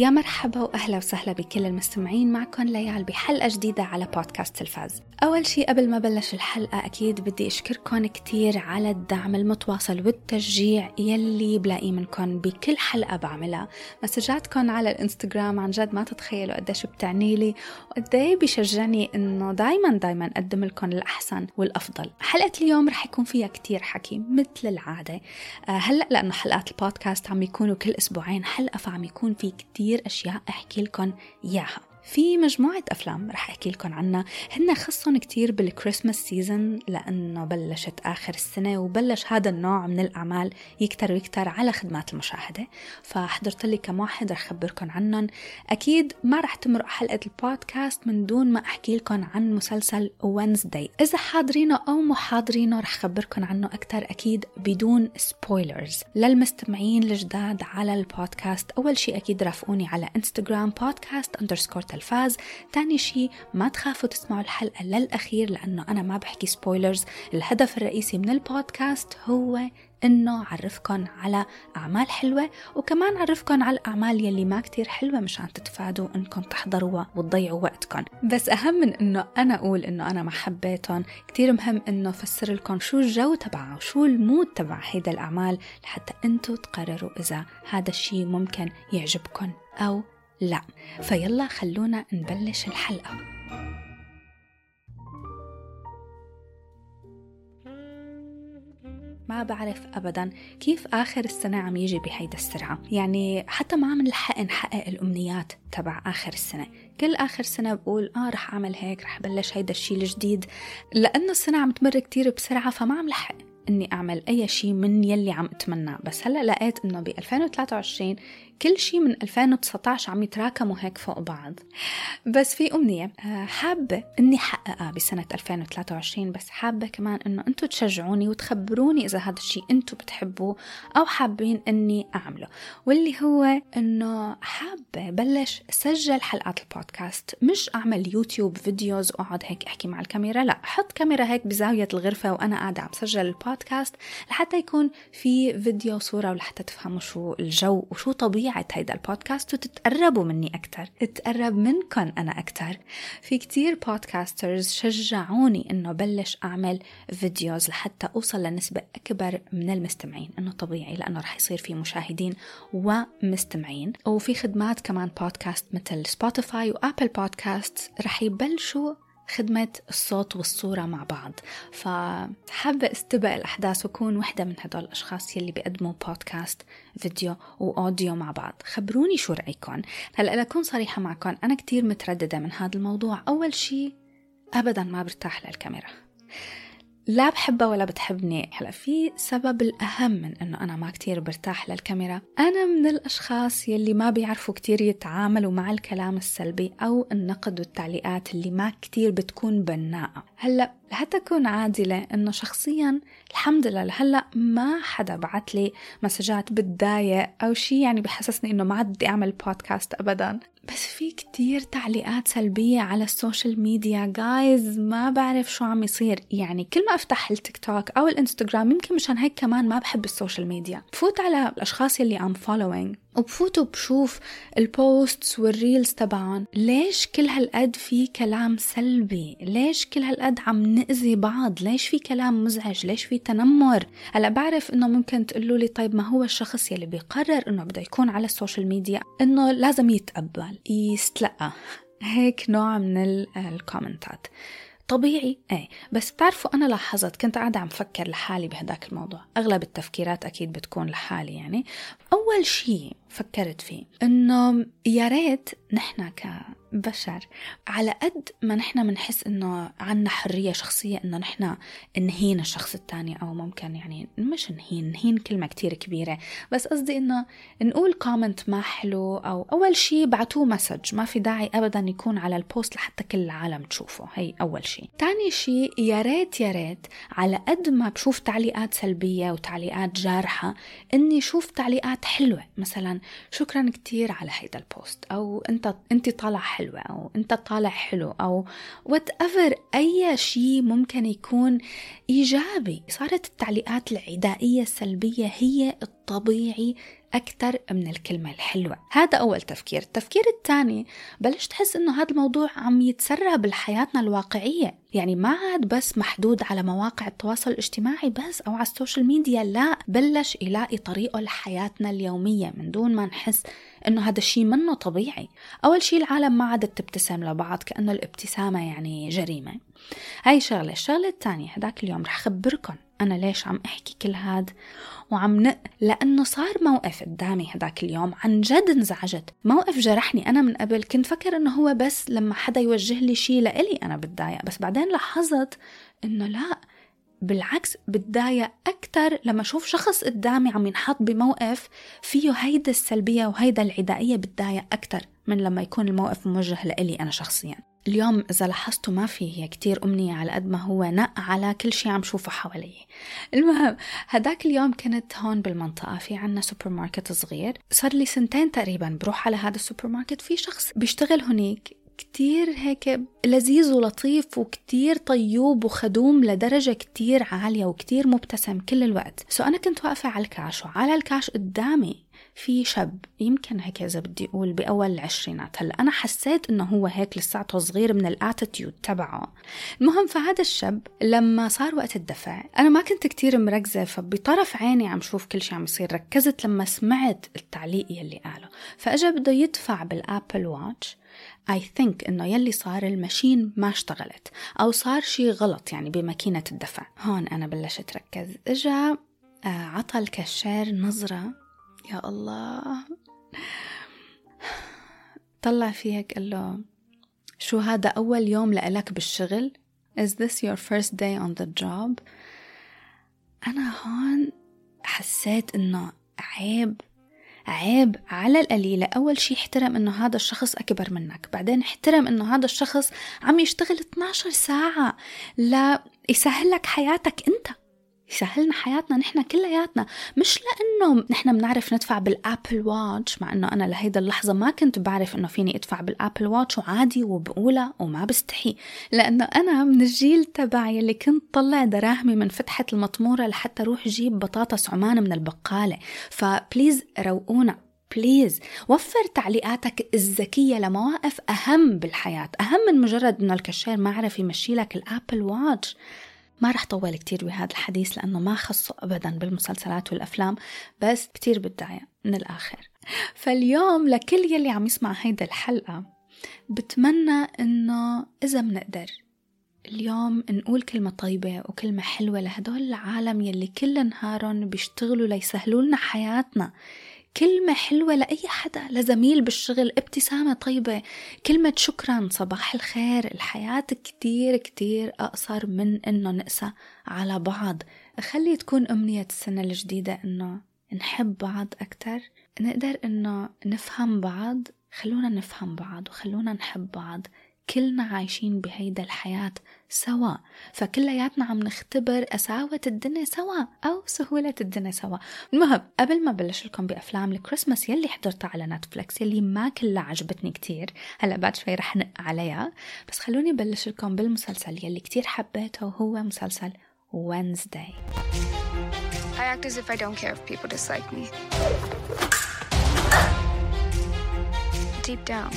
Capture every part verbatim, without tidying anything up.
يا مرحبا وأهلا وسهلا بكل المستمعين، معكم ليال بحلقة جديدة على بودكاست تلفاز. أول شيء قبل ما بلش الحلقة أكيد بدي أشكركم كتير على الدعم المتواصل والتشجيع يلي بلاقي منكم بكل حلقة بعملها. مسجاتكم على الانستغرام عن جد ما تتخيلوا قديش بتعنيلي وقديش بيشجعني إنه دايما دايما أقدم لكم الأحسن والأفضل. حلقة اليوم رح يكون فيها كتير حكي مثل العادة. أه هلأ لأنه حلقات البودكاست عم يكونوا كل أسبوعين حلقة، فعم يكون في كتير أشياء أحكي لكم إياها. في مجموعة أفلام رح أحكي لكم عنها، هن خصهم كتير بالكريسماس سيزن لأنه بلشت آخر السنة وبلش هذا النوع من الأعمال يكتر ويكتر على خدمات المشاهدة، فحضرت لي كم واحد رح أخبركم عنهم. أكيد ما رح تمرق حلقة البودكاست من دون ما أحكي لكم عن مسلسل وينزداي، إذا حاضرينه أو محاضرينه رح أخبركم عنه أكتر أكيد بدون سبويلرز. للمستمعين الجداد على البودكاست، أول شيء أكيد رافقوني على انستغرام بودكاست اندرسكور تلفاز. تاني شيء ما تخافوا تسمعوا الحلقة للأخير لأنه أنا ما بحكي سبويلرز. الهدف الرئيسي من البودكاست هو إنه عرفكن على أعمال حلوة وكمان عرفكن على الأعمال يلي ما كتير حلوة مشان تتفادوا إنكم تحضروها وتضيعوا وقتكن. بس أهم من إنه أنا أقول إنه أنا ما حبيتهم، كتير مهم إنه فسر لكم شو الجو تبعه وشو المود تبع هيدا الأعمال لحتى أنتوا تقرروا إذا هذا الشيء ممكن يعجبكن أو لا. فيلا خلونا نبلش الحلقة. ما بعرف أبداً كيف آخر السنة عم يجي بهيدا السرعة، يعني حتى ما عم نلحق نحقق الأمنيات تبع آخر السنة. كل آخر سنة بقول آه رح أعمل هيك، رح بلش هيدا الشيء الجديد، لأنه السنة عم تمر كتير بسرعة فما عم لحق إني أعمل أي شيء من يلي عم أتمنى. بس هلأ لقيت إنه ب ألفين وثلاثة وعشرين كل شيء من ألفين وتسعة عشر عم يتراكموا هيك فوق بعض. بس في أمنية حابة إني حققها بسنة ألفين وثلاثة وعشرين، بس حابة كمان إنه أنتوا تشجعوني وتخبروني إذا هذا الشيء أنتوا بتحبوه أو حابين إني أعمله، واللي هو إنه حابة بلش سجل حلقات البودكاست، مش أعمل يوتيوب فيديوز وأقعد هيك أحكي مع الكاميرا، لا، حط كاميرا هيك بزاوية الغرفة وأنا قاعدة عم سجل البودكاست لحتى يكون في فيديو صورة ولحتى تفهموا شو الجو وشو طبيعة هيدا البودكاست وتتقربوا مني أكتر، اتقرب منكم أنا أكتر. في كتير بودكاسترز شجعوني إنه بلش أعمل فيديوز لحتى أوصل لنسبة أكبر من المستمعين، إنه طبيعي لأنه رح يصير في مشاهدين ومستمعين. وفي خدمات كمان بودكاست مثل سبوتيفاي وآبل بودكاست رح يبلشوا خدمة الصوت والصورة مع بعض، فحابة استبق الأحداث وكون وحدة من هدول الأشخاص يلي بيقدموا بودكاست فيديو وأوديو مع بعض. خبروني شو رأيكم. هلأ لأكون صريحة معكم، أنا كتير مترددة من هذا الموضوع. أول شيء أبدا ما برتاح للكاميرا، لا بحبها ولا بتحبني. هلا في سبب الأهم من أنه أنا ما كتير برتاح للكاميرا، أنا من الأشخاص يلي ما بيعرفوا كتير يتعاملوا مع الكلام السلبي أو النقد والتعليقات اللي ما كتير بتكون بناءة. هلا لحتى أكون عادلة إنه شخصيا الحمد لله هلا ما حدا بعت لي مسجات بتضايق أو شي يعني بحسسني إنه ما عاد بدي أعمل بودكاست أبدا، بس في كتير تعليقات سلبية على السوشيال ميديا. جايز ما بعرف شو عم يصير، يعني كل ما أفتح التيك توك أو الانستغرام، يمكن مشان هيك كمان ما بحب السوشيال ميديا، بفوت على الأشخاص يلي I'm following وبفوت وبشوف البوستس والريلز تبعهم، ليش كل هالقد في كلام سلبي؟ ليش كل هالقد عم نأذي بعض؟ ليش في كلام مزعج؟ ليش في تنمر؟ هلأ بعرف إنه ممكن تقولوا لي طيب ما هو الشخص يلي بيقرر إنه بده يكون على السوشيال ميديا إنه لازم يتقبل يستلقى هيك نوع من الكومنتات. طبيعي ايه، بس بتعرفوا أنا لاحظت كنت قاعدة عم فكر لحالي بهداك الموضوع، أغلب التفكيرات أكيد بتكون لحالي. يعني أول شيء فكرت فيه إنه يا ريت نحنا كبشر على قد ما نحنا منحس إنه عنا حرية شخصية إنه نحنا نهين الشخص التاني، أو ممكن يعني مش نهين نهين كلمة كتير كبيرة، بس قصدي إنه نقول كومنت ما حلو، أو أول شيء بعتوه مسج، ما في داعي أبدا يكون على البوست لحتى كل العالم تشوفه. هي أول شيء. تاني شيء يا ريت يا ريت على قد ما بشوف تعليقات سلبية وتعليقات جارحة إني شوف تعليقات حلوة، مثلا شكرا كتير على هيدا البوست، أو أنت أنت طالع حلوة، أو أنت طالع حلو، أو whatever، أي شيء ممكن يكون إيجابي. صارت التعليقات العدائية السلبية هي طبيعي أكتر من الكلمة الحلوة. هذا أول تفكير. التفكير الثاني، بلش تحس إنه هذا الموضوع عم يتسرب بحياتنا الواقعية، يعني ما عاد بس محدود على مواقع التواصل الاجتماعي بس أو على السوشيال ميديا، لا، بلش يلاقي طريقه لحياتنا اليومية من دون ما نحس إنه هذا الشيء منه طبيعي. أول شيء العالم ما عادت تبتسم لبعض كأنه الابتسامة يعني جريمة. هاي شغلة. الشغلة الثانية، هداك اليوم رح خبركن أنا ليش عم أحكي كل هاد وعم نق، لأنه صار موقف قدامي هداك اليوم عن جد انزعجت. موقف جرحني. أنا من قبل كنت فكر إنه هو بس لما حدا يوجه لي شيء لإلي أنا بتضايق، بس بعدين لاحظت إنه لا، بالعكس بتضايق أكتر لما أشوف شخص قدامي عم ينحط بموقف فيه هيدا السلبية وهيدا العدائية، بتضايق أكتر من لما يكون الموقف موجه لإلي أنا شخصيا. اليوم إذا لاحظتوا ما فيه هي كتير أمنية على قد ما هو نق على كل شيء عم شوفه حواليه. المهم هداك اليوم كنت هون بالمنطقة، في عنا سوبر ماركت صغير، صار لي سنتين تقريبا بروح على هذا السوبر ماركت. في شخص بيشتغل هناك كتير هيك لذيذ ولطيف وكتير طيوب وخدوم لدرجة كتير عالية وكتير مبتسم كل الوقت. سو أنا كنت واقفة على الكاش، وعلى الكاش قدامي في شاب يمكن هيك إذا بدي أقول بأول العشرينات. هلأ أنا حسيت إنه هو هيك لساته صغير من الاتيتيود تبعه. المهم فهذا الشاب لما صار وقت الدفع أنا ما كنت كتير مركزة، فبطرف عيني عم شوف كل شيء عم يصير. ركزت لما سمعت التعليق يلي قاله. فأجا بده يدفع بالآبل واتش. I think إنه يلي صار الماشين ما اشتغلت أو صار شيء غلط يعني بماكينة الدفع. هون أنا بلشت ركز. إجا عطى الكاشير نظرة، يا الله، طلع فيك قال له شو هذا أول يوم لألك بالشغل؟ Is this your first day on the job؟ أنا هون حسيت إنه عيب عيب على القليلة. أول شيء احترم إنه هذا الشخص أكبر منك، بعدين احترم إنه هذا الشخص عم يشتغل اثناشر ساعة لا يسهل لك حياتك أنت، يسهلنا حياتنا نحن كلياتنا، مش لأنه نحن بنعرف ندفع بالآبل واتش، مع أنه أنا لهيدا اللحظة ما كنت بعرف أنه فيني أدفع بالآبل واتش وعادي وبقولها وما بستحي، لأنه أنا من الجيل تبعي اللي كنت طلع دراهمي من فتحة المطمورة لحتى روح جيب بطاطس عمان من البقالة. فبليز روقونا، بليز وفر تعليقاتك الذكية لمواقف أهم بالحياة، أهم من مجرد أنه الكاشير ما عرف يمشي لك الآبل واتش. ما رح طول كتير بهذا الحديث لأنه ما خصه أبدا بالمسلسلات والأفلام، بس كتير بتضايق من الآخر. فاليوم لكل يلي عم يسمع هيدا الحلقة بتمنى إنه إذا منقدر اليوم نقول كلمة طيبة وكلمة حلوة لهدول العالم يلي كل نهارهم بيشتغلوا ليسهلوا لنا حياتنا. كلمة حلوة لأي حدا، لزميل بالشغل ابتسامة طيبة، كلمة شكرا، صباح الخير. الحياة كتير كتير أقصر من إنه نقسى على بعض. خلي تكون أمنية السنة الجديدة إنه نحب بعض أكتر، نقدر إنه نفهم بعض. خلونا نفهم بعض وخلونا نحب بعض. كلنا عايشين بهيدا الحياة سوا، فكلياتنا عم نختبر قساوة الدنيا سوا أو سهولة الدنيا سوا. المهم قبل ما بلش لكم بأفلام الكريسماس يلي حضرتها على نتفليكس يلي ما كلها عجبتني كتير، هلأ بعد شوي رح نق عليها، بس خلوني بلش لكم بالمسلسل يلي كتير حبيته وهو مسلسل Wednesday. I act as if I don't care if people dislike me. Deep down,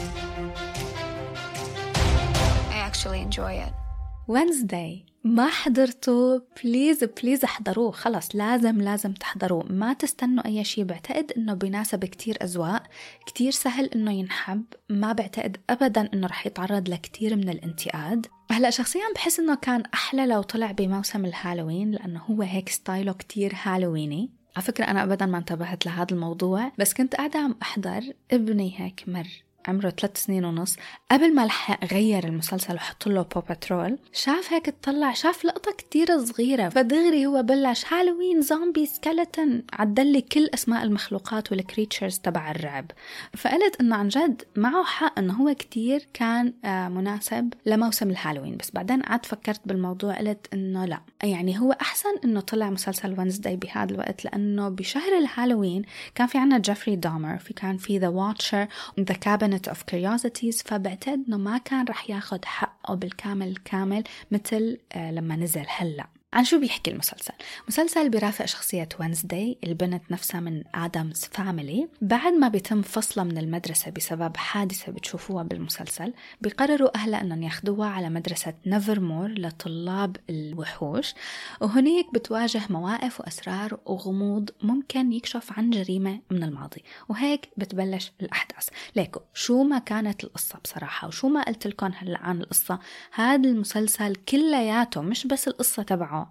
I actually enjoy it. Wednesday ما حضرتوا بليز بليز احضروه، خلص لازم لازم تحضروه، ما تستنوا أي شيء. بعتقد إنه بيناسب كتير أذواق، كتير سهل إنه ينحب، ما بعتقد أبدا إنه رح يتعرض لكتير من الانتقاد. هلأ شخصيا بحس إنه كان أحلى لو طلع بموسم الهالوين لأنه هو هيك ستايله كتير هالويني. على فكرة أنا أبدا ما انتبهت لهذا الموضوع، بس كنت قاعدة عم أحضر، ابني هيك مر عمره ثلاث سنين ونص قبل ما لحق غير المسلسل وحط له بو باترول، شاف هيك تطلع شاف لقطة كتير صغيرة، فدغري هو بلش هالوين زومبي سكيلتون، عدلي كل أسماء المخلوقات والكريتشرز تبع الرعب. فقلت إنه عن جد معه حق إنه هو كتير كان مناسب لموسم الهالوين. بس بعدين قعدت فكرت بالموضوع، قلت إنه لا، يعني هو أحسن إنه طلع مسلسل وينزداي بهذا الوقت، لأنه بشهر الهالوين كان في عنا جيفري دامر، في كان في The Watcher The Cabinet of Curiosities، فبعتقد إنه ما كان رح ياخد حقه بالكامل الكامل مثل لما نزل هلأ. عن شو بيحكي المسلسل؟ مسلسل بيرافق شخصية وينزداي البنت نفسها من آدمز فاميلي. بعد ما بيتم فصلها من المدرسة بسبب حادثة بتشوفوها بالمسلسل، بيقرروا أهلها أنهم ياخدوها على مدرسة نيفرمور لطلاب الوحوش، وهناك بتواجه مواقف وأسرار وغموض ممكن يكشف عن جريمة من الماضي، وهيك بتبلش الأحداث. ليكو شو ما كانت القصة بصراحة وشو ما قلت لكم هلأ عن القصة، هذا المسلسل كلياته مش بس القصة تبعه،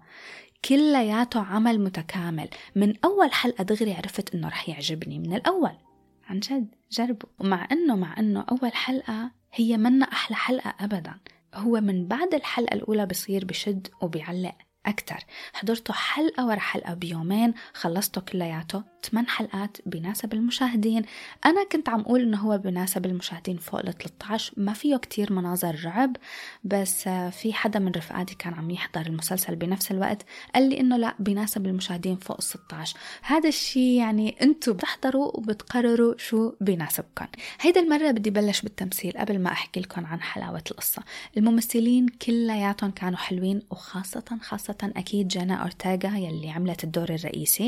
كلياته عمل متكامل. من أول حلقة دغري عرفت إنه رح يعجبني من الأول، عن جد جربوا. ومع إنه مع إنه أول حلقة هي منا أحلى حلقة أبدا، هو من بعد الحلقة الأولى بصير بشد وبيعلق أكتر. حضرته حلقة ورا حلقة بيومين، خلصته كلياته ثمان حلقات بيناسب المشاهدين. أنا كنت عم أقول إنه هو بيناسب المشاهدين فوق ال ثلاثة عشر، ما فيه كتير مناظر رعب، بس في حدا من رفقاتي كان عم يحضر المسلسل بنفس الوقت قال لي إنه لا بيناسب المشاهدين فوق ستة عشر. هذا الشيء يعني أنتوا بتحضروا وبتقرروا شو بيناسبكم. هيدا المرة بدي بلش بالتمثيل قبل ما أحكي لكم عن حلاوة القصة. الممثلين كلياتهم كانوا حلوين، وخاصة خاصة أكيد جانا أورتيغا يلي عملت الدور الرئيسي.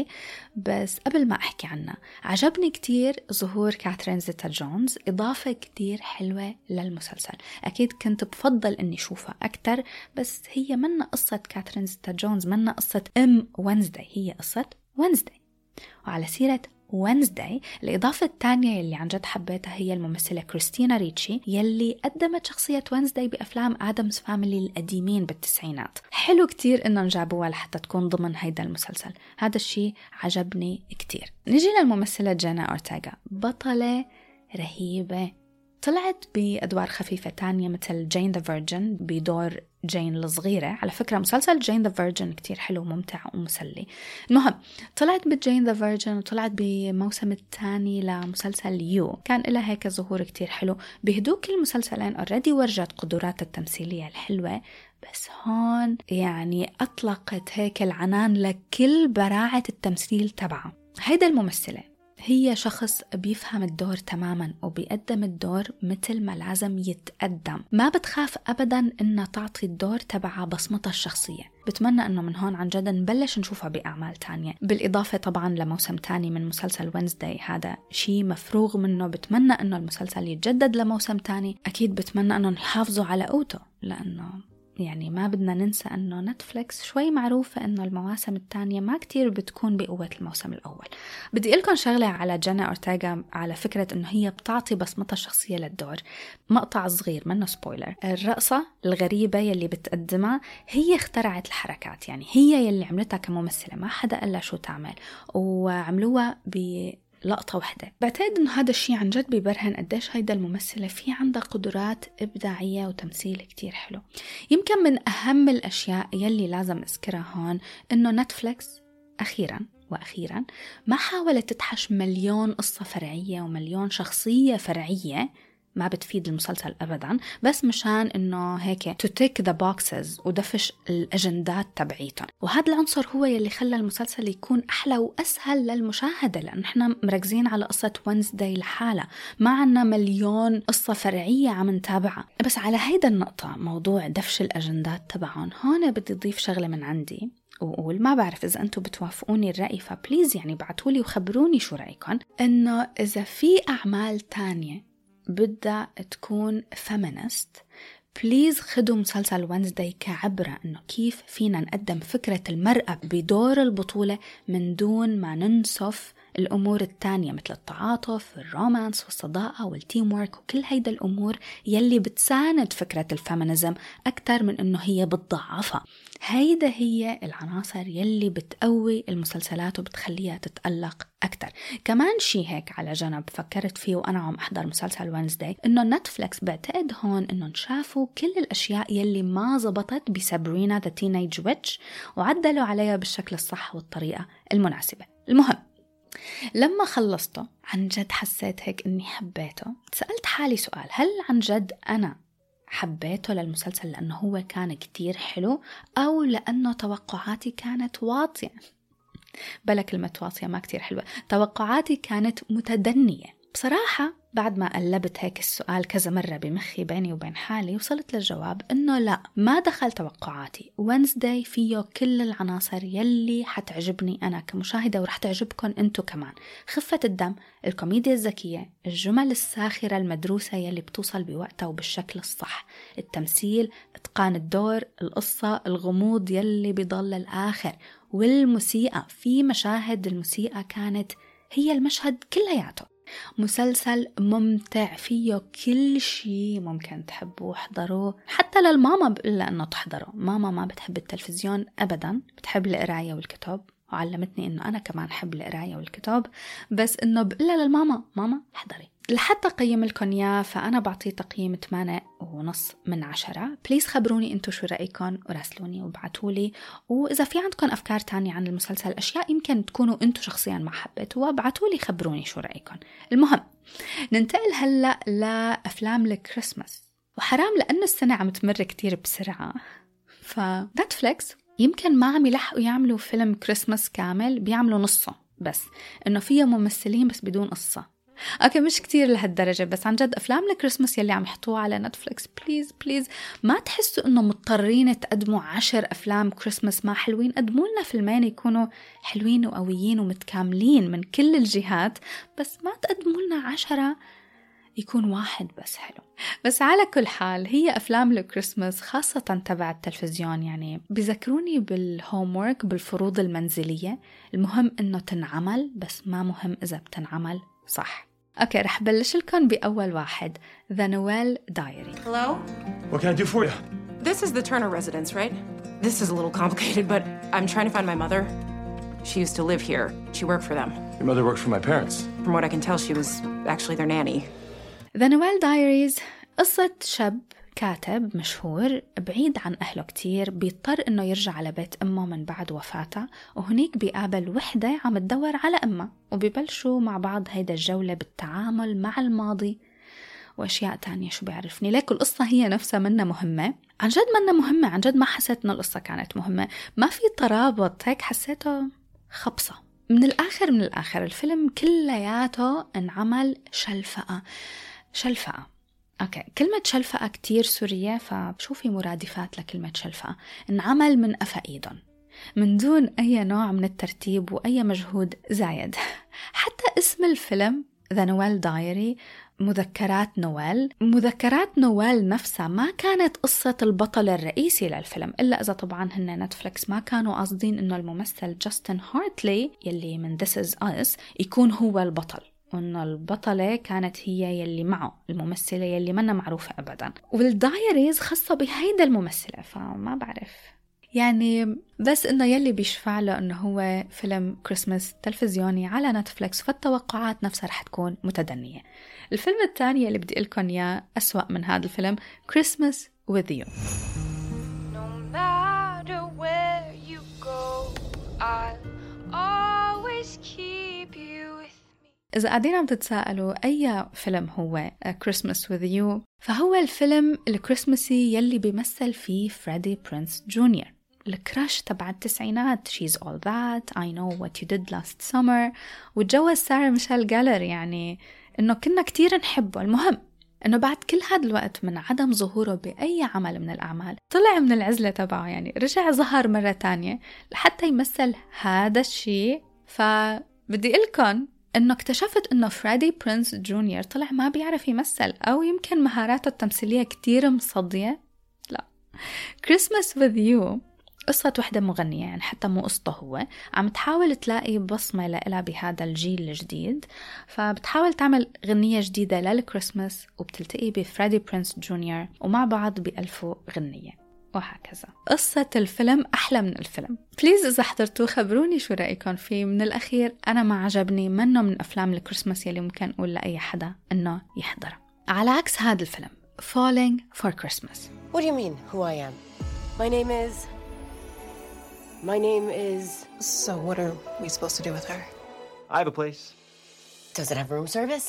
بس قبل ما أحكي عنها، عجبني كتير ظهور كاثرين زيتا جونز، إضافة كتير حلوة للمسلسل. أكيد كنت بفضل أني شوفها أكتر، بس هي منا قصة كاثرين زيتا جونز، منا قصة أم وينزداي، هي قصة وينزداي. وعلى سيرة وينزداي، الإضافة الثانية يلي عن جد حبيتها هي الممثلة كريستينا ريتشي يلي قدمت شخصية وينزداي بأفلام آدمز فاميلي القديمين بالتسعينات. حلو كتير إنهم جابوها لحتى تكون ضمن هيدا المسلسل، هذا الشيء عجبني كتير. نيجي للممثلة جانا أورتيغا، بطلة رهيبة، طلعت بأدوار خفيفة تانية مثل جين ذا فيرجن بدور جين الصغيرة. على فكرة مسلسل جين ذا فيرجن كتير حلو وممتع ومسلي. المهم طلعت بجين ذا فيرجن، وطلعت بموسم الثاني لمسلسل يو، كان لها هيك ظهور كتير حلو. بهدوك المسلسلين أوريدي ورجت قدرات التمثيلية الحلوة، بس هون يعني أطلقت هيك العنان لكل براعة التمثيل تبعها. هيدا الممثلة هي شخص بيفهم الدور تماما وبيقدم الدور مثل ما لازم يتقدم، ما بتخاف أبدا إنها تعطي الدور تبعها بصمتها الشخصية. بتمنى إنه من هون عن جد نبلش نشوفها بأعمال تانية، بالإضافة طبعا لموسم تاني من مسلسل وينزداي، هذا شيء مفروغ منه. بتمنى إنه المسلسل يتجدد لموسم تاني. أكيد بتمنى إنه يحافظوا على قوته، لأنه يعني ما بدنا ننسى أنه نتفليكس شوي معروفة أنه المواسم الثانية ما كتير بتكون بقوة الموسم الأول. بدي أقولكم شغلة على جانا أورتيغا، على فكرة أنه هي بتعطي بصمتها الشخصية للدور. مقطع صغير منه سبويلر، الرقصة الغريبة يلي بتقدمها هي اخترعت الحركات، يعني هي يلي عملتها كممثلة، ما حدا قال لها شو تعمل، وعملوها ب لقطة واحدة. بعتقد إنه هذا الشيء عن جد بيبرهن قديش هيدا الممثلة في عندها قدرات إبداعية وتمثيل كتير حلو. يمكن من أهم الأشياء يلي لازم أذكرها هون إنه نتفليكس أخيراً وأخيراً ما حاولت تتحش مليون قصة فرعية ومليون شخصية فرعية ما بتفيد المسلسل أبداً، بس مشان إنه هيك to tick the boxes ودفش الأجندات تبعيتهم. وهذا العنصر هو يلي خلى المسلسل يكون أحلى وأسهل للمشاهدة، لأن إحنا مركزين على قصة وينزداي لحالها، ما عنا مليون قصة فرعية عم نتابعها. بس على هيدا النقطة، موضوع دفش الأجندات تبعهم، هون بدي أضيف شغلة من عندي وأقول، ما بعرف إذا أنتوا بتوافقوني الرأي، فبليز يعني بعتولي وخبروني شو رأيكم، إنه إذا في أعمال تانية بدها تكون فيمينست، بليز خدوا مسلسل وينزداي كعبرة إنه كيف فينا نقدم فكرة المرأة بدور البطولة من دون ما ننسف الأمور التانية مثل التعاطف، الرومانس والصداقة والتيم وورك وكل هيدا الأمور يلي بتساند فكرة الفيمينيزم أكتر من إنه هي بتضعفها. هيدا هي العناصر يلي بتقوي المسلسلات وبتخليها تتألق أكتر. كمان شي هيك على جنب فكرت فيه وأنا عم أحضر مسلسل وينزداي، إنه نتفليكس بعتقد هون إنه شافوا كل الأشياء يلي ما زبطت بسابرينا ذا تينيج ويتش وعدلوا عليها بالشكل الصح والطريقة المناسبة. المهم لما خلصته عن جد حسيت هيك إني حبيته. سألت حالي سؤال، هل عن جد أنا حبيته للمسلسل لأنه هو كان كتير حلو أو لأنه توقعاتي كانت واطية؟ بلا كلمة واطية ما كتير حلوة، توقعاتي كانت متدنية. بصراحة بعد ما قلبت هيك السؤال كذا مرة بمخي بيني وبين حالي وصلت للجواب إنه لا، ما دخل توقعاتي. وينزداي فيه كل العناصر يلي حتعجبني أنا كمشاهدة ورح تعجبكم أنتو كمان. خفة الدم، الكوميديا الذكية، الجمل الساخرة المدروسة يلي بتوصل بوقتها وبالشكل الصح، التمثيل، إتقان الدور، القصة، الغموض يلي بيضل الآخر، والموسيقى. في مشاهد الموسيقى كانت هي المشهد كلياته. مسلسل ممتع فيه كل شيء ممكن تحبوه احضروه. حتى للماما بقول لها انه تحضره. ماما ما بتحب التلفزيون ابدا، بتحب القرايه والكتب، وعلمتني انه انا كمان احب القرايه والكتب، بس انه بقول لها للماما ماما احضري. لحتى قيم لكم اياه فانا بعطيه تقييم ثمانية ونص من عشرة. بليز خبروني انتو شو رايكم وراسلوني وابعتولي، واذا في عندكم افكار تانية عن المسلسل، اشياء يمكن تكونوا انتو شخصيا ما حبيتوها، ابعتولي خبروني شو رايكم. المهم ننتقل هلا لافلام الكريسماس. وحرام لانه السنه عم تمر كتير بسرعه، فنتفليكس يمكن ما عم يلحقوا يعملوا فيلم كريسماس كامل، بيعملوا نصه بس، انه فيه ممثلين بس بدون قصه. اوكي مش كتير لهالدرجة، بس عن جد أفلام الكريسماس يلي عم يحطوها على نتفليكس بليز بليز ما تحسوا إنه مضطرين تقدموا عشر أفلام كريسماس ما حلوين. قدموا لنا فيلمين يكونوا حلوين وقويين ومتكاملين من كل الجهات، بس ما تقدموا لنا عشرة يكون واحد بس حلو. بس على كل حال هي أفلام الكريسماس خاصة تبع التلفزيون يعني بيذكروني بالهومورك، بالفروض المنزلية. المهم إنه تنعمل، بس ما مهم إذا بتنعمل صح. اوكي رح بلش لكم بأول واحد، The Noel Diary. Hello? What can I do for you? This is the Turner residence, right? This is a little complicated, but I'm trying to find my mother. She used to live here. She worked for them. Your mother works for my parents. From what I can tell, she was actually their nanny. The Noel Diaries قصة شاب كاتب مشهور بعيد عن أهله كتير، بيضطر إنه يرجع على بيت أمه من بعد وفاته، وهنيك بيقابل وحدة عم تدور على أمه، وبيبلشوا مع بعض هيدا الجولة بالتعامل مع الماضي وأشياء تانية شو بيعرفني. ليك القصة هي نفسها منا مهمة، عن جد منا مهمة، عن جد ما حسيت إن القصة كانت مهمة، ما في ترابط، هيك حسيته خبصة. من الآخر من الآخر الفيلم كلياته انعمل شلفقة شلفقة. أوكي كلمة شلفقة كتير سورية، فشوفي مرادفات لكلمة شلفقة. انعمل من قفا إيدن من دون أي نوع من الترتيب وأي مجهود زايد. حتى اسم الفيلم The Noel Diary، مذكرات نويل. مذكرات نويل نفسها ما كانت قصة البطل الرئيسي للفيلم، إلا إذا طبعا هن نتفليكس ما كانوا قاصدين إنه الممثل جاستن هارتلي يلي من This Is Us يكون هو البطل، وإنه البطلة كانت هي يلي معه، الممثلة يلي منا معروفة أبدا. والدايريز خاصة بهيدا الممثلة، فما بعرف يعني، بس إنه يلي بيشفع له إنه هو فيلم كريسماس تلفزيوني على نتفليكس، فالتوقعات نفسها رح تكون متدنية. الفيلم الثاني اللي بدي لكم إياه أسوأ من هذا الفيلم، Christmas with You. No matter where you go, I'll always keep you with me. إذا قاعدين عم تتساءلوا أي فيلم هو Christmas with You، فهو الفيلم الكريسماسي يلي بيمثل فيه فريدي برينس جونيور، الكراش تبع التسعينات. She's all that, I know what you did last summer، وتجوز سارة ميشيل جالر، يعني إنه كنا كتير نحبه. المهم إنه بعد كل هذا الوقت من عدم ظهوره بأي عمل من الأعمال، طلع من العزلة تبعه، يعني رجع ظهر مرة تانية لحتى يمثل هذا الشيء. فبدي أقولكم إنه اكتشفت إنه فريدي برينس جونيور طلع ما بيعرف يمثل، أو يمكن مهاراته التمثيلية كتير مصدية. لا، Christmas with You قصة وحدة مغنية، يعني حتى مو قصته هو، عم تحاول تلاقي بصمة لها بهذا الجيل الجديد، فبتحاول تعمل غنية جديدة للكريسماس، وبتلتقي بفريدي برينس جونيور، ومع بعض بألفوا غنية، وهكذا. قصة الفيلم أحلى من الفيلم. بليز إذا حضرتوه خبروني شو رأيكم فيه. من الأخير أنا ما عجبني، منه من أفلام الكريسماس يلي ممكن أقول لأي حدا إنه يحضر. على عكس هذا الفيلم Falling for Christmas. What do you mean, who I am? My name is... My name is... So what are we supposed to do with her? I have a place. Does it have room service?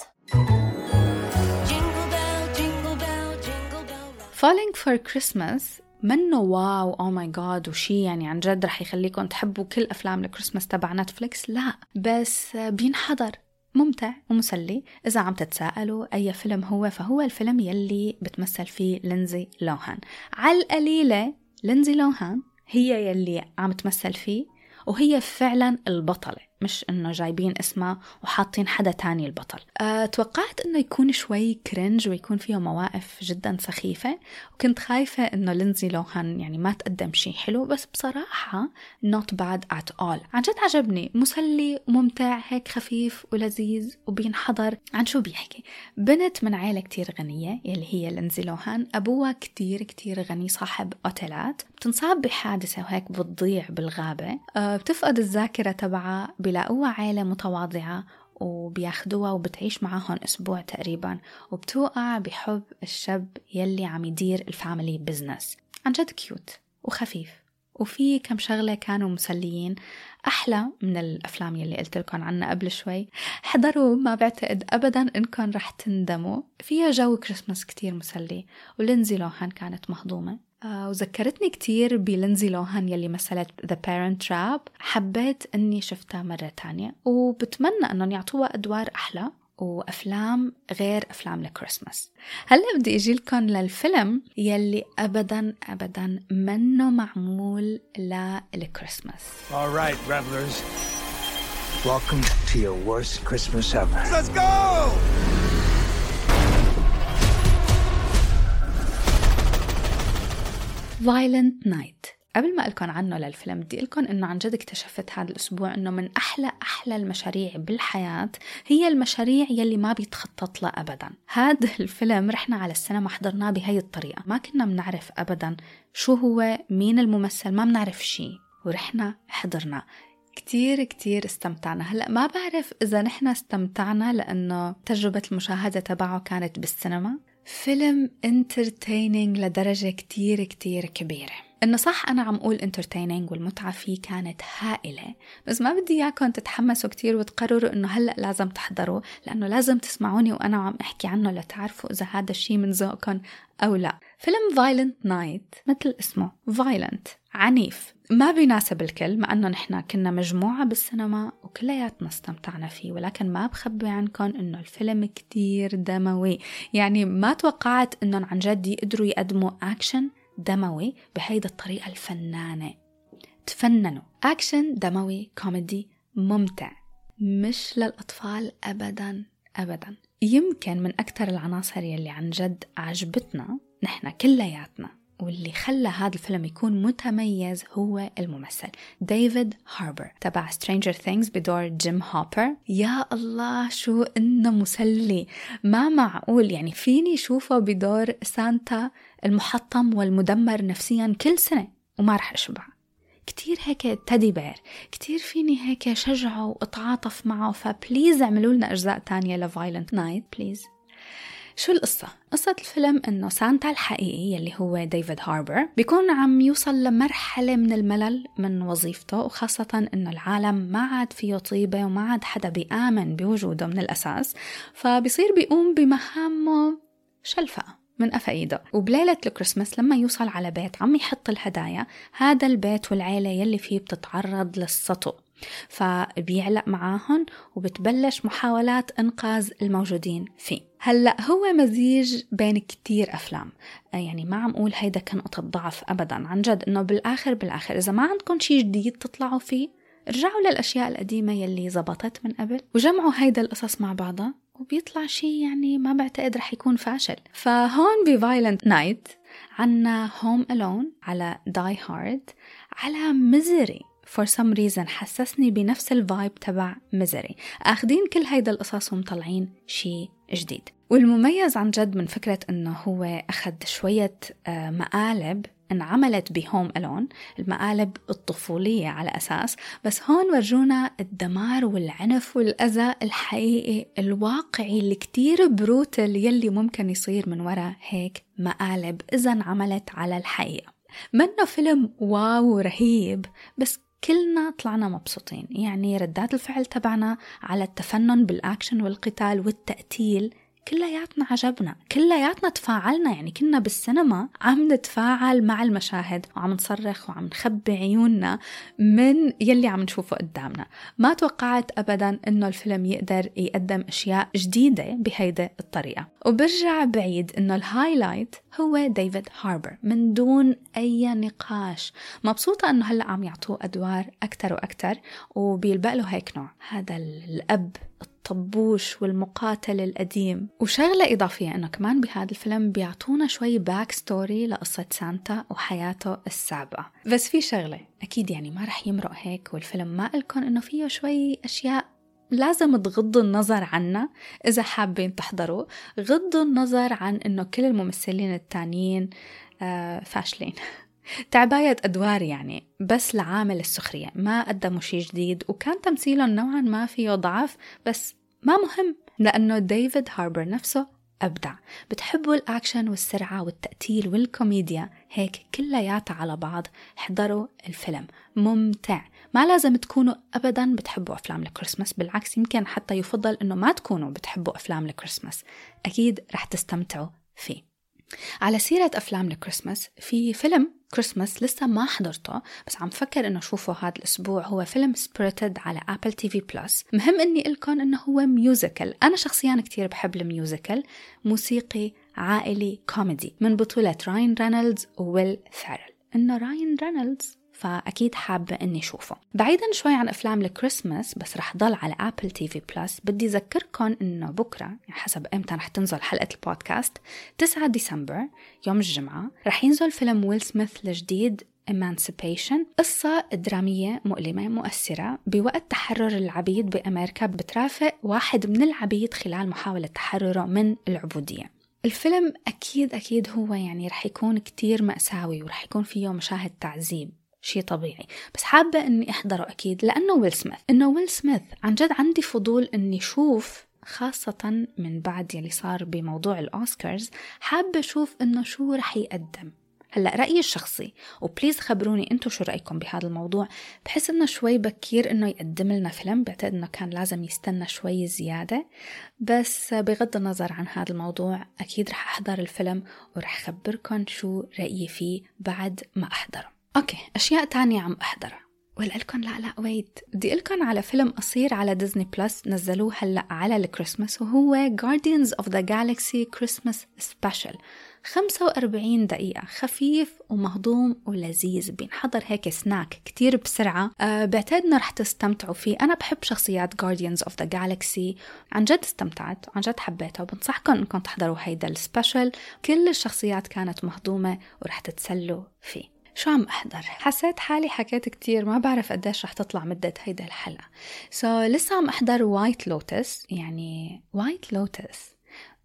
Jingle bell, jingle bell, jingle bell. Falling for Christmas منه واو أو ماي جاد وشي يعني عن جد رح يخليكم تحبوا كل أفلام الكريسماس تبع نتفليكس، لا، بس بينحضر ممتع ومسلي. إذا عم تتساءلوا أي فيلم هو، فهو الفيلم يلي بتمثل فيه لينزي لوهان. على القليلة لينزي لوهان هي يلي عم تمثل فيه، وهي فعلا البطلة، مش إنه جايبين اسمها وحاطين حدا تاني البطل. أه توقعت إنه يكون شوي كرنج ويكون فيه مواقف جدا سخيفة، وكنت خايفة إنه لينزي لوهان يعني ما تقدم شيء حلو، بس بصراحة not bad at all. عن جد عجبني، مسلي وممتع هيك، خفيف ولذيذ وبينحضر. عن شو بيحكي؟ بنت من عائلة كتير غنية يلي هي لينزي لوهان، أبوها كتير كتير غني، صاحب أوتيلات، بتنصاب بحادثة وهيك بتضيع بالغابة. أه بتفقد الذاكرة تبعها، بيلاقوها عائلة متواضعة وبياخدوها وبتعيش معاهم أسبوع تقريبا، وبتوقع بحب الشاب يلي عم يدير الفاميلي بيزنس. عن جد كيوت وخفيف، وفي كم شغلة كانوا مسليين، أحلى من الأفلام يلي قلت لكم عنها قبل شوي. حضروا، ما بعتقد أبدا إنكم رح تندموا. فيها جو كريسماس كتير مسلي، ولينزي لوهان كانت مهضومة. آه وذكرتني كتير بلينزي لوهان يلي مثلت The Parent Trap. حبيت أني شفتها مرة تانية، وبتمنى أنهم يعطوها أدوار أحلى وأفلام غير أفلام الكريسماس. هلأ بدي أجي لكم للفيلم يلي أبداً أبداً منه معمول للكريسماس. All right, revelers. Welcome to your worst Christmas ever. Let's go! Violent Night. قبل ما أقولكم عنه للفيلم، بدي أقولكم إنه عن جد اكتشفت هذا الأسبوع إنه من أحلى أحلى المشاريع بالحياة هي المشاريع يلي ما بيتخطط لها أبدا. هذا الفيلم رحنا على السينما حضرناه بهاي الطريقة، ما كنا بنعرف أبدا شو هو، مين الممثل، ما بنعرف شيء، ورحنا حضرنا. كتير كتير استمتعنا. هلأ ما بعرف إذا نحنا استمتعنا لأنه تجربة المشاهدة تبعه كانت بالسينما. فيلم entertaining لدرجة كتير كتير كبيرة. إنه صح أنا عم أقول entertaining والمتعة فيه كانت هائلة، بس ما بدي إياكم تتحمسوا كتير وتقرروا إنه هلأ لازم تحضروا، لأنه لازم تسمعوني وأنا عم أحكي عنه لتعرفوا إذا هذا الشيء من ذوقكم أو لا. فيلم Violent Night مثل اسمه Violent، عنيف، ما بيناسب الكل، مع أنه نحنا كنا مجموعة بالسينما وكلياتنا استمتعنا فيه، ولكن ما بخبي عنكم أنه الفيلم كتير دموي. يعني ما توقعت أنهم عن جد يقدروا يقدموا أكشن دموي بهيدا الطريقة الفنانة. تفننوا. أكشن دموي كوميدي ممتع، مش للأطفال أبدا أبدا. يمكن من أكتر العناصر يلي عن جد عجبتنا نحنا كلياتنا واللي خلى هذا الفيلم يكون متميز هو الممثل ديفيد هاربر تبع Stranger Things بدور جيم هوبر. يا الله شو إنه مسلي، ما معقول. يعني فيني شوفه بدور سانتا المحطم والمدمر نفسيا كل سنة وما رح أشبع. كتير هيك تادي بير، كتير فيني هيك شجعه واتعاطف معه. فبليز اعملوا لنا أجزاء تانية لفايلنت نايت بليز. شو القصة؟ قصة الفيلم إنه سانتا الحقيقي يلي هو ديفيد هاربر بيكون عم يوصل لمرحلة من الملل من وظيفته، وخاصة إنه العالم ما عاد فيه طيبة وما عاد حدا بيآمن بوجوده من الأساس، فبيصير بيقوم بمهامه شلفقة من قفا إيده. وبليلة الكريسماس لما يوصل على بيت عم يحط الهدايا، هذا البيت والعيلة يلي فيه بتتعرض للسطو، فبيعلق معاهن وبتبلش محاولات إنقاذ الموجودين فيه. هلأ هو مزيج بين كتير أفلام، يعني ما عم أقول هيدا كان نقطة ضعف أبدا، عن جد إنه بالآخر بالآخر إذا ما عندكم شيء جديد تطلعوا فيه، رجعوا للأشياء القديمة يلي زبطت من قبل وجمعوا هيدا القصص مع بعضها وبيطلع شيء يعني ما بعتقد رح يكون فاشل. فهون بفايلنت نايت عنا هوم ألون، على داي هارد، على ميزري. for some reason حسسني بنفس الفايب تبع ميزري، أخذين كل هيدا القصص ومطلعين شيء جديد. والمميز عن جد من فكرة أنه هو أخذ شوية مقالب انعملت بهوم ألون، المقالب الطفولية على أساس، بس هون ورجونا الدمار والعنف والأذى الحقيقي الواقعي اللي كتير بروتل يلي ممكن يصير من وراء هيك مقالب إذا انعملت على الحقيقة. منه فيلم واو رهيب، بس كلنا طلعنا مبسوطين. يعني ردات الفعل تبعنا على التفنن بالأكشن والقتال والتقتيل كلياتنا عجبنا، كلياتنا تفاعلنا، يعني كنا بالسينما عم نتفاعل مع المشاهد وعم نصرخ وعم نخبي عيوننا من يلي عم نشوفه قدامنا. ما توقعت أبدا إنه الفيلم يقدر يقدم أشياء جديدة بهيدا الطريقة. وبرجع بعيد إنه الهايلايت هو ديفيد هاربر من دون أي نقاش. مبسوطة إنه هلأ عم يعطوه أدوار أكتر وأكتر وبيلبق له هيك نوع، هذا الأب الطبوش والمقاتل القديم. وشغلة إضافية إنه كمان بهذا الفيلم بيعطونا شوي باك ستوري لقصة سانتا وحياته السابقة. بس في شغلة أكيد يعني ما رح يمرق هيك والفيلم ما قلكن إنه فيه شوي أشياء لازم تغضوا النظر عنها إذا حابين تحضروا. غضوا النظر عن إنه كل الممثلين التانيين آه فاشلين تعباية أدوار يعني بس لعامل السخرية، ما قدموا شيء جديد وكان تمثيلهم نوعا ما فيه ضعف، بس ما مهم لأنه ديفيد هاربر نفسه أبدع. بتحبوا الأكشن والسرعة والتقتيل والكوميديا هيك كلياتها على بعض، احضروا الفيلم ممتع. ما لازم تكونوا أبدا بتحبوا أفلام الكريسماس، بالعكس يمكن حتى يفضل أنه ما تكونوا بتحبوا أفلام الكريسماس، أكيد رح تستمتعوا فيه. على سيرة أفلام الكريسماس، في فيلم كريسماس لسه ما حضرته بس عم فكر إنه شوفه هذا الأسبوع، هو فيلم سبيريتد على أبل تي في بلس. مهم إني أقولكم إنه هو ميوزيكل، أنا شخصيا كتير بحب الميوزيكل، موسيقي عائلي كوميدي من بطولة راين رينولدز وويل فيرل. إنه راين رينولدز فأكيد حابة أني شوفه. بعيدا شوي عن أفلام الكريسماس بس رح ضل على أبل تي في بلس، بدي أذكركم أنه بكرة يعني حسب إمتى رح تنزل حلقة البودكاست تسعة ديسمبر يوم الجمعة رح ينزل فيلم ويل سميث الجديد Emancipation، قصة درامية مؤلمة مؤثرة بوقت تحرر العبيد بأمريكا، بترافق واحد من العبيد خلال محاولة تحرره من العبودية. الفيلم أكيد أكيد هو يعني رح يكون كتير مأساوي ورح يكون فيه مشاهد تعذيب، شيء طبيعي، بس حابة أني أحضره أكيد لأنه ويل سميث. إنه ويل سميث عن جد عندي فضول أني شوف، خاصة من بعد يلي صار بموضوع الأوسكارز، حابة أشوف إنه شو رح يقدم. هلأ رأيي الشخصي، وبليز خبروني أنتوا شو رأيكم بهذا الموضوع. بحس إنه شوي بكير إنه يقدم لنا فيلم، بعتقد إنه كان لازم يستنى شوي زيادة، بس بغض النظر عن هذا الموضوع أكيد رح أحضر الفيلم ورح أخبركم شو رأيي فيه بعد ما أحضره. أوكي، أشياء تانية عم أحضرها ولقلكن لا لا ويت بدي أقلكن على فيلم قصير على ديزني بلس نزلوه هلأ على الكريسماس، وهو Guardians of the Galaxy Christmas Special. خمسة وأربعين دقيقة، خفيف ومهضوم ولذيذ، بينحضر هيك سناك كتير بسرعة. أه بعتقدنا رح تستمتعوا فيه. أنا بحب شخصيات Guardians of the Galaxy، عن جد استمتعت، عن جد حبيتها، وبنصحكم أنكم تحضروا هيدا السبيشل. كل الشخصيات كانت مهضومة ورح تتسلوا فيه. شو عم أحضر؟ حسيت حالي حكيت كتير، ما بعرف قديش رح تطلع مدة هيدا الحلقة. سو so, لسه عم أحضر وايت لوتس. يعني وايت لوتس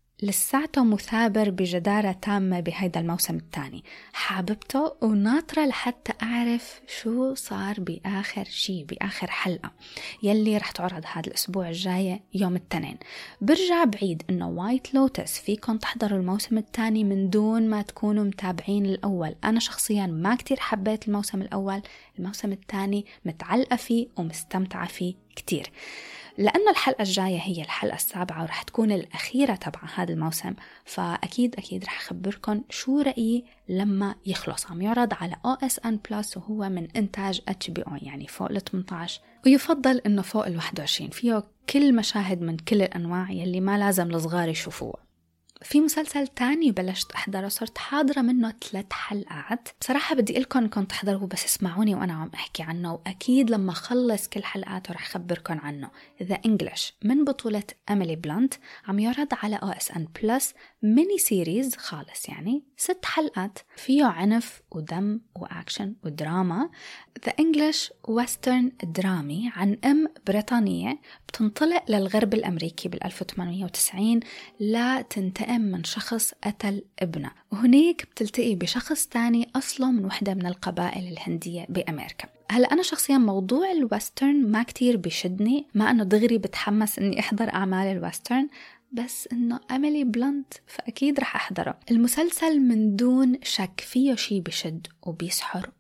لساته مثابر بجدارة تامة بهيدا الموسم الثاني، حاببته وناطرة لحتى أعرف شو صار بآخر شي بآخر حلقة يلي رح تعرض هذا الأسبوع الجاي يوم الاثنين. برجع بعيد إنه وايت لوتس فيكم تحضروا الموسم الثاني من دون ما تكونوا متابعين الأول. أنا شخصيا ما كتير حبيت الموسم الأول، الموسم الثاني متعلقة فيه ومستمتعة فيه كتير، لأنه الحلقة الجاية هي الحلقة السابعة ورح تكون الأخيرة تبع هذا الموسم، فأكيد أكيد رح أخبركم شو رأيي لما يخلص. عم يعرض على أو إس إن بلس وهو من إنتاج إتش بي أو، يعني فوق ال ثمانية عشر، ويفضل إنه فوق ال واحد وعشرين، فيه كل مشاهد من كل الأنواع يلي ما لازم الصغار يشوفوها. في مسلسل تاني بلشت أحضره، صرت حاضرة منه ثلاث حلقات، بصراحة بدي لكم أنكم تحضروه بس اسمعوني وأنا عم أحكي عنه، وأكيد لما خلص كل حلقاته رح خبركم عنه. The English من بطولة أميلي بلانت، عم يعرض على أو إس إن بلس، ميني سيريز خالص، يعني ست حلقات، فيه عنف ودم وأكشن ودراما. The English ويسترن درامي عن أم بريطانية بتنطلق للغرب الأمريكي بالألف وثمانمية وتسعين لا تنتقم من شخص قتل ابنه، وهناك بتلتقي بشخص تاني أصله من وحدة من القبائل الهندية بأمريكا. هلأ أنا شخصيا موضوع الويسترن ما كتير بيشدني، ما أنه دغري بتحمس أني أحضر أعمال الويسترن، بس إنه أميلي بلانت فأكيد رح أحضره. المسلسل من دون شك فيه شي بشد وبيسحر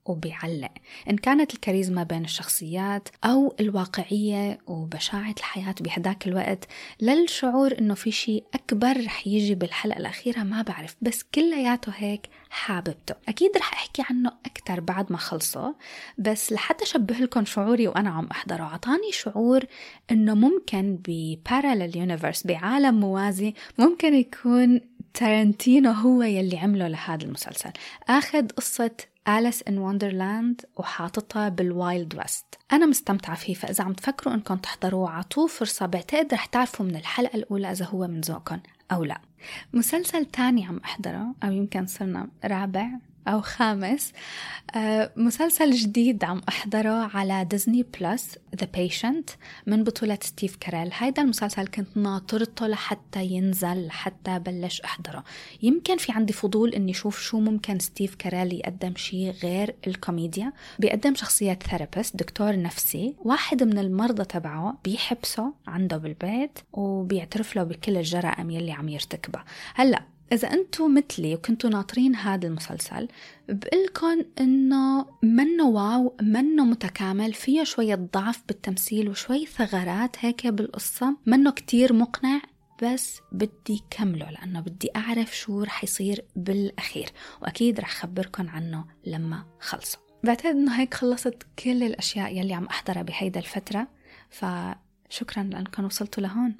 وبيعلق، إن كانت الكاريزما بين الشخصيات أو الواقعية وبشاعة الحياة بهداك الوقت، للشعور إنه في شيء أكبر رح يجي بالحلقة الأخيرة ما بعرف، بس كلياته هيك حاببته. أكيد رح أحكي عنه أكتر بعد ما خلصه، بس لحتى أشبه لكم شعوري وأنا عم أحضره، عطاني شعور إنه ممكن ببارالل يونيفرس، بعالم موازي، ممكن يكون تارانتينو هو يلي عمله لهذا المسلسل، أخذ قصة أليس إن وندرلاند وحاططها بالوايلد ويست. أنا مستمتعة فيه، فإذا عم تفكروا إنكم تحضروه عطوه فرصة، بعتقد رح تعرفوا من الحلقة الأولى إذا هو من ذوقكم أو لا. مسلسل تاني عم أحضره، أو يمكن صرنا رابع أو خامس، آه مسلسل جديد عم أحضره على ديزني بلس، The Patient، من بطولة ستيف كاريل. هيدا المسلسل كنت ناطرته لحتى ينزل، لحتى بلش أحضره. يمكن في عندي فضول إني شوف شو ممكن ستيف كاريل يقدم شيء غير الكوميديا. بيقدم شخصية ثيرابيست، دكتور نفسي، واحد من المرضى تبعه بيحبسه عنده بالبيت وبيعترف له بكل الجرائم يلي عم يرتكبها. هلأ إذا أنتوا مثلي وكنتوا ناطرين هذا المسلسل، بقلكن إنه منه واو، منه متكامل، فيه شوية ضعف بالتمثيل وشوية ثغرات هيك بالقصة، منه كتير مقنع، بس بدي كمله لأنه بدي أعرف شو رح يصير بالأخير، وأكيد رح خبركن عنه لما خلصه. بعتقد إنه هيك خلصت كل الأشياء يلي عم أحضرها بهيدا الفترة، فشكرا لأنكم وصلتوا لهون.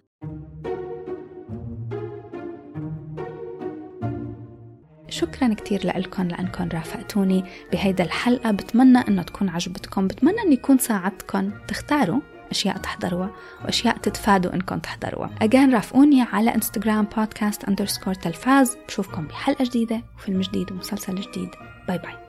شكرا كتير لألكم لأنكم رافقتوني بهيدا الحلقة. بتمنى أنه تكون عجبتكم، بتمنى أن يكون ساعدتكم تختاروا أشياء تحضروها وأشياء تتفادوا أنكم تحضروها. أجان رافقوني على إنستغرام بودكاست أندرسكور تلفاز. بشوفكم بحلقة جديدة وفيلم جديد ومسلسل جديد. باي باي.